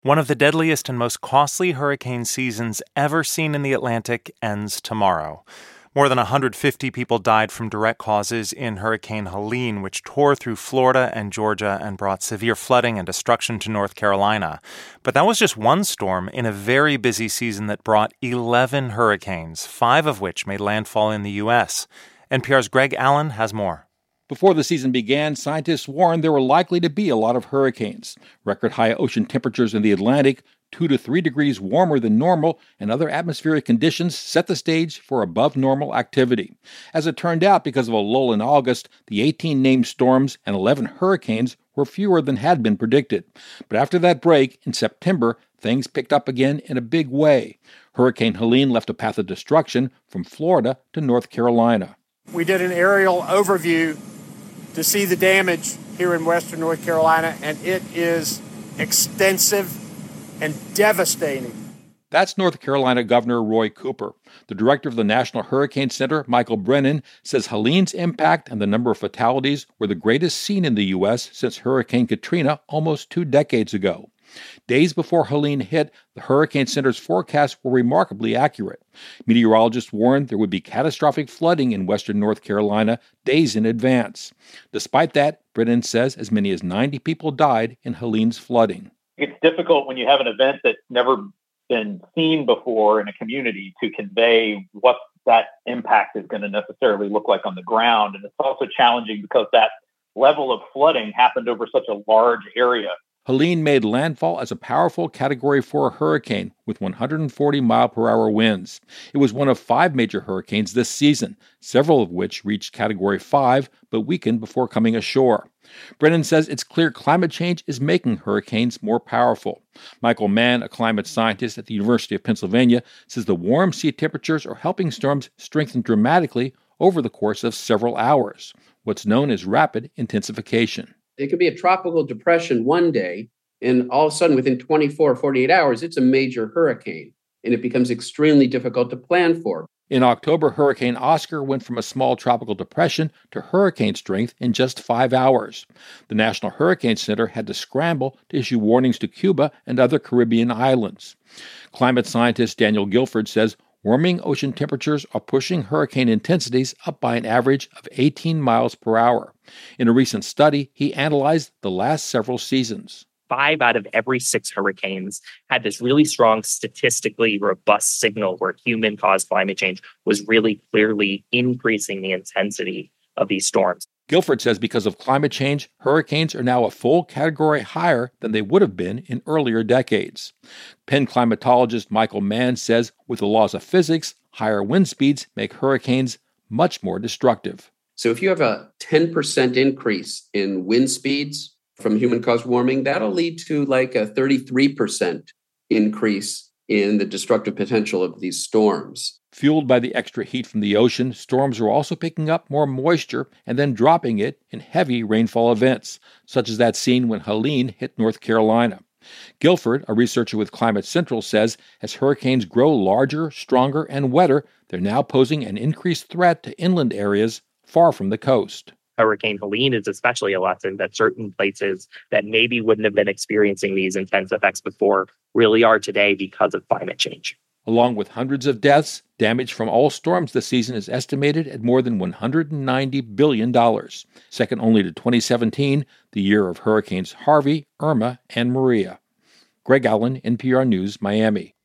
One of the deadliest and most costly hurricane seasons ever seen in the Atlantic ends tomorrow. More than 150 people died from direct causes in Hurricane Helene, which tore through Florida and Georgia and brought severe flooding and destruction to North Carolina. But that was just one storm in a very busy season that brought 11 hurricanes, 5 of which made landfall in the U.S. NPR's Greg Allen has more. Before the season began, scientists warned there were likely to be a lot of hurricanes. Record-high ocean temperatures in the Atlantic, 2 to 3 degrees warmer than normal, and other atmospheric conditions set the stage for above-normal activity. As it turned out, because of a lull in August, the 18 named storms and 11 hurricanes were fewer than had been predicted. But after that break, in September, things picked up again in a big way. Hurricane Helene left a path of destruction from Florida to North Carolina. We did an aerial overview to see the damage here in western North Carolina, and it is extensive and devastating. That's North Carolina Governor Roy Cooper. The director of the National Hurricane Center, Michael Brennan, says Helene's impact and the number of fatalities were the greatest seen in the U.S. since Hurricane Katrina almost 2 decades ago. Days before Helene hit, the Hurricane Center's forecasts were remarkably accurate. Meteorologists warned there would be catastrophic flooding in western North Carolina days in advance. Despite that, Brennan says as many as 90 people died in Helene's flooding. It's difficult when you have an event that's never been seen before in a community to convey what that impact is going to necessarily look like on the ground. And it's also challenging because that level of flooding happened over such a large area. Helene made landfall as a powerful Category 4 hurricane with 140-mile-per-hour winds. It was one of 5 major hurricanes this season, several of which reached Category 5 but weakened before coming ashore. Brennan says it's clear climate change is making hurricanes more powerful. Michael Mann, a climate scientist at the University of Pennsylvania, says the warm sea temperatures are helping storms strengthen dramatically over the course of several hours, what's known as rapid intensification. It could be a tropical depression one day, and all of a sudden, within 24 or 48 hours, it's a major hurricane, and it becomes extremely difficult to plan for. In October, Hurricane Oscar went from a small tropical depression to hurricane strength in just 5 hours. The National Hurricane Center had to scramble to issue warnings to Cuba and other Caribbean islands. Climate scientist Daniel Guilford says warming ocean temperatures are pushing hurricane intensities up by an average of 18 miles per hour. In a recent study, he analyzed the last several seasons. 5 out of every 6 hurricanes had this really strong, statistically robust signal where human-caused climate change was really clearly increasing the intensity of these storms. Guilford says because of climate change, hurricanes are now a full category higher than they would have been in earlier decades. Penn climatologist Michael Mann says with the laws of physics, higher wind speeds make hurricanes much more destructive. So if you have a 10% increase in wind speeds from human-caused warming, that'll lead to like a 33% increase in the destructive potential of these storms. Fueled by the extra heat from the ocean, storms are also picking up more moisture and then dropping it in heavy rainfall events, such as that seen when Helene hit North Carolina. Guilford, a researcher with Climate Central, says as hurricanes grow larger, stronger, and wetter, they're now posing an increased threat to inland areas far from the coast. Hurricane Helene is especially a lesson that certain places that maybe wouldn't have been experiencing these intense effects before really are today because of climate change. Along with hundreds of deaths, damage from all storms this season is estimated at more than $190 billion, second only to 2017, the year of Hurricanes Harvey, Irma, and Maria. Greg Allen, NPR News, Miami.